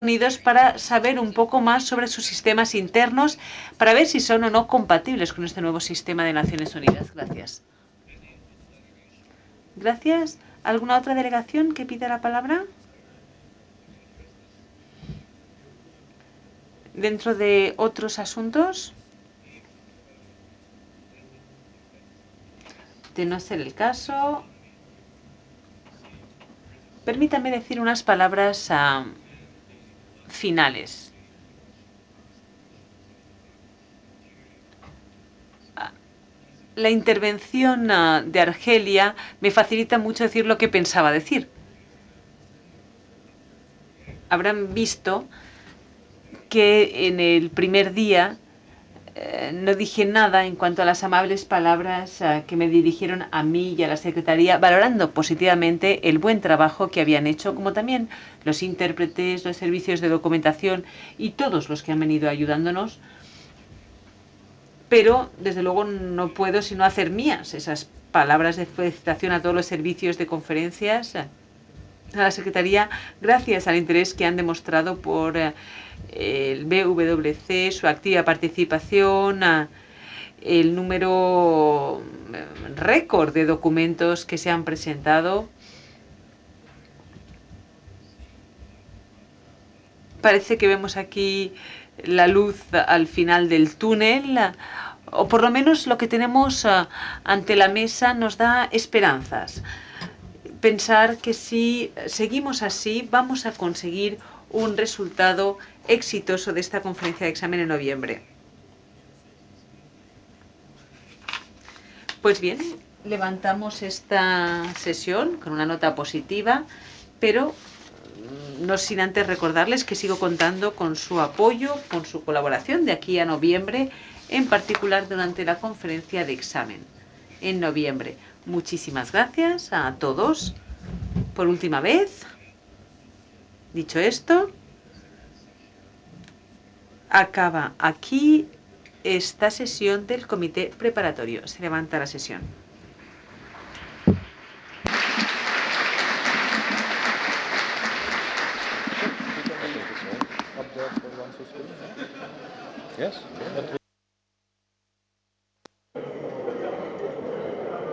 Unidos para saber un poco más sobre sus sistemas internos, para ver si son o no compatibles con este nuevo sistema de Naciones Unidas. Gracias. Gracias. ¿Alguna otra delegación que pida la palabra? Dentro de otros asuntos, de no ser el caso, permítame decir unas palabras finales. La intervención de Argelia me facilita mucho decir lo que pensaba decir. Habrán visto que en el primer día no dije nada en cuanto a las amables palabras que me dirigieron a mí y a la Secretaría, valorando positivamente el buen trabajo que habían hecho, como también los intérpretes, los servicios de documentación y todos los que han venido ayudándonos. Pero, desde luego, no puedo sino hacer mías esas palabras de felicitación a todos los servicios de conferencias, a la Secretaría, gracias al interés que han demostrado por el BWC, su activa participación, el número récord de documentos que se han presentado. Parece que vemos aquí la luz al final del túnel, o por lo menos lo que tenemos ante la mesa nos da esperanzas. Pensar que si seguimos así vamos a conseguir un resultado exitoso de esta conferencia de examen en noviembre. Pues bien, levantamos esta sesión con una nota positiva, pero no sin antes recordarles que sigo contando con su apoyo, con su colaboración de aquí a noviembre, en particular durante la conferencia de examen en noviembre. Muchísimas gracias a todos por última vez. Dicho esto, acaba aquí esta sesión del comité preparatorio. Se levanta la sesión. Up there for 1:15, no? Yes, but